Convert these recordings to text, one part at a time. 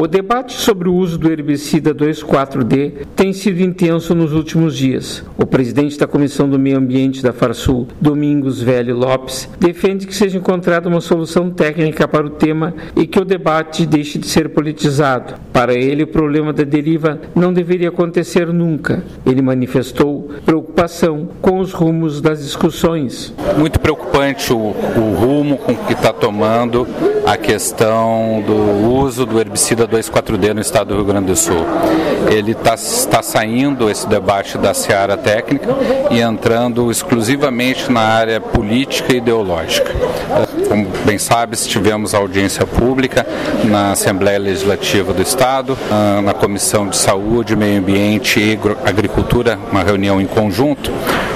O debate sobre o uso do herbicida 2,4-D tem sido intenso nos últimos dias. O presidente da Comissão do Meio Ambiente da Farsul, Domingos Velho Lopes, defende que seja encontrada uma solução técnica para o tema e que o debate deixe de ser politizado. Para ele, o problema da deriva não deveria acontecer nunca. Ele manifestou preocupação com os rumos das discussões. Muito preocupante o rumo com que está tomando a questão do uso do herbicida 2,4-D no estado do Rio Grande do Sul. Ele está saindo esse debate da seara técnica e entrando exclusivamente na área política e ideológica. Como bem sabes, tivemos audiência pública na Assembleia Legislativa do Estado, na Comissão de Saúde, Meio Ambiente e Agricultura, uma reunião em conjunto,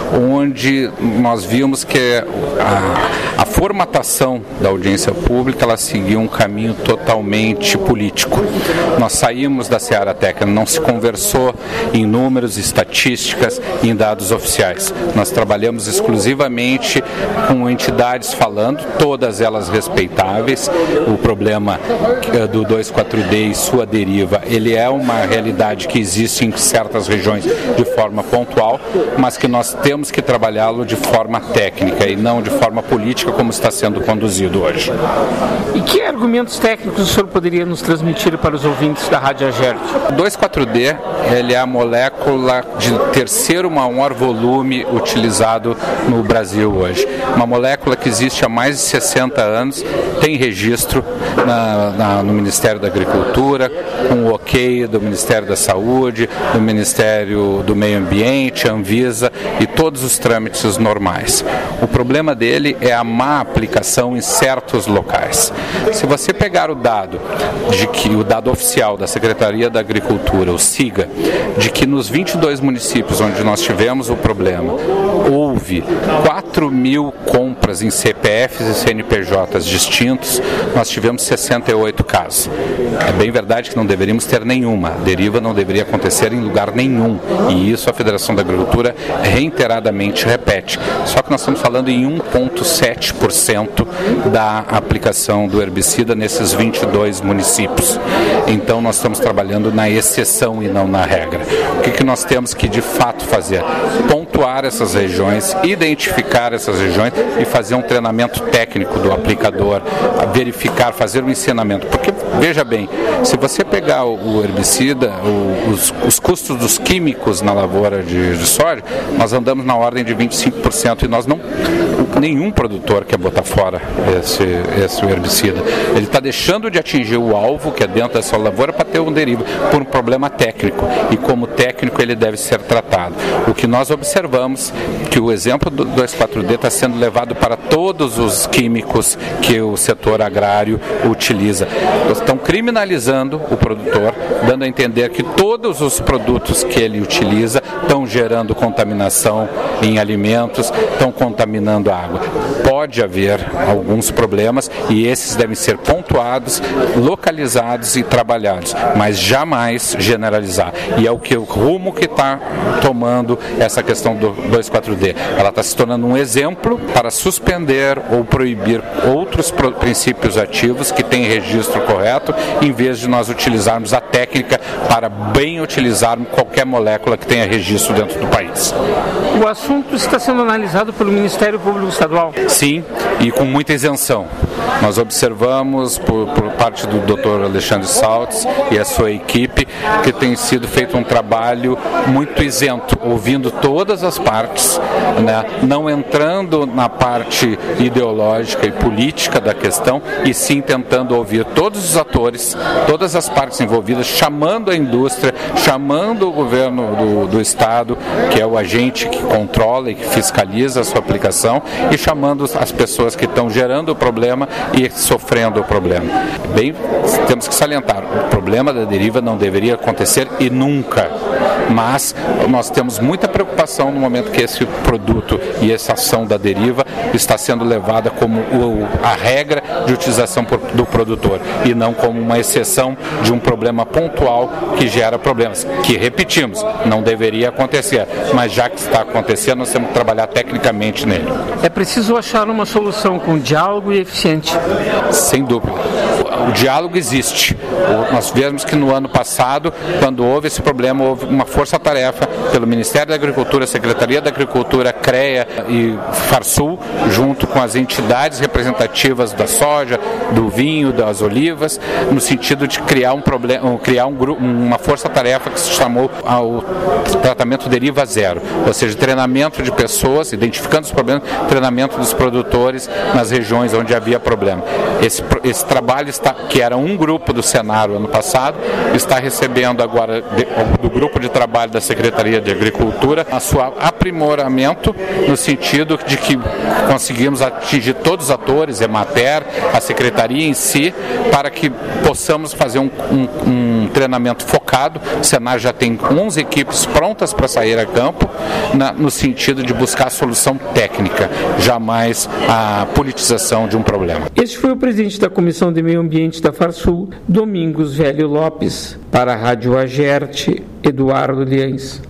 onde nós vimos que a formatação da audiência pública ela seguiu um caminho totalmente político. Nós saímos da seara técnica, não se conversou em números, estatísticas, em dados oficiais. Nós trabalhamos exclusivamente com entidades falando, todas elas respeitáveis. O problema do 2,4-D e sua deriva, ele é uma realidade que existe em certas regiões de forma pontual, mas que nós temos que trabalhá-lo de forma técnica e não de forma política como está sendo conduzido hoje. E que argumentos técnicos o senhor poderia nos transmitir para os ouvintes da Rádio Agerte? O 2,4-D ele é a molécula de terceiro maior volume utilizado no Brasil hoje. Uma molécula que existe há mais de 60 anos, tem registro no Ministério da Agricultura, com o ok do Ministério da Saúde, do Ministério do Meio Ambiente, Anvisa e todos os trâmites normais. O problema dele é a má aplicação em certos locais. Se você pegar o dado oficial da Secretaria da Agricultura, o SIGA, de que nos 22 municípios onde nós tivemos o problema, houve 4.000 compras em CPFs e CNPJs distintos, nós tivemos 68 casos. É bem verdade que não deveríamos ter nenhuma. A deriva não deveria acontecer em lugar nenhum. E isso a Federação da Agricultura reiteradamente repete. Só que nós estamos falando em 1,7% da aplicação do herbicida nesses 22 municípios. Então nós estamos trabalhando na exceção e não na regra. O que nós temos que de fato fazer? Pontuar essas regiões, identificar essas regiões e fazer um treinamento técnico do aplicador, verificar, fazer um ensinamento. Porque, veja bem, se você pegar o herbicida, os custos dos químicos na lavoura de soja, nós andamos na ordem de 25% e nenhum produtor quer botar fora esse herbicida. Ele está deixando de atingir o alvo, que é dentro da sua lavoura, para ter um deriva, por um problema técnico. E como técnico ele deve ser tratado. O que nós observamos, que o exemplo do 2,4-D está sendo levado para todos os químicos que o setor agrário utiliza. Estão criminalizando o produtor, dando a entender que todos os produtos que ele utiliza estão gerando contaminação em alimentos, estão contaminando a água. Pode haver alguns problemas e esses devem ser pontuados, localizados e trabalhados, mas jamais generalizar. E é o rumo que está tomando essa questão do 2,4-D. Ela está se tornando um exemplo para suspender ou proibir outros princípios ativos que têm registro correto, em vez de nós utilizarmos a técnica para bem utilizarmos qualquer molécula que tenha registro dentro do país. O assunto está sendo analisado pelo Ministério Público Estadual? Sim, e com muita isenção. Nós observamos por parte do Dr. Alexandre Saltes e a sua equipe que tem sido feito um trabalho muito isento, ouvindo todas as partes, né? Não entrando na parte ideológica e política da questão, e sim tentando ouvir todos os atores, todas as partes envolvidas, chamando a indústria, chamando o governo do Estado, que é o agente que controla e que fiscaliza a sua aplicação, e chamando as pessoas que estão gerando o problema e sofrendo o problema. Bem, temos que salientar, o problema da deriva não deveria acontecer e nunca, mas nós temos muita preocupação no momento que esse produto e essa ação da deriva está sendo levada como a regra de utilização do produtor e não como uma exceção de um problema pontual que gera problemas, que, repetimos, não deveria acontecer, mas já que está acontecendo, nós temos que trabalhar tecnicamente nele. É preciso achar uma solução com diálogo e eficiente. Sem dúvida. o diálogo existe. Nós vemos que no ano passado, quando houve esse problema, houve uma força-tarefa pelo Ministério da Agricultura, Secretaria da Agricultura, CREA e Farsul, junto com as entidades representativas da soja, do vinho, das olivas, no sentido de criar uma força-tarefa que se chamou ao tratamento deriva zero, ou seja, treinamento de pessoas, identificando os problemas, treinamento dos produtores nas regiões onde havia problema. Esse trabalho que era um grupo do Senar ano passado, está recebendo agora do grupo de trabalho da Secretaria de Agricultura a sua aprimoramento, no sentido de que conseguimos atingir todos os atores, Emater, a Secretaria em si, para que possamos fazer um treinamento focado. O Senar já tem 11 equipes prontas para sair a campo, no sentido de buscar a solução técnica, jamais a politização de um problema. Este foi o presidente da Comissão de Meio Ambiente da Farsul, Domingos Velho Lopes. Para a Rádio Agerte, Eduardo Liens.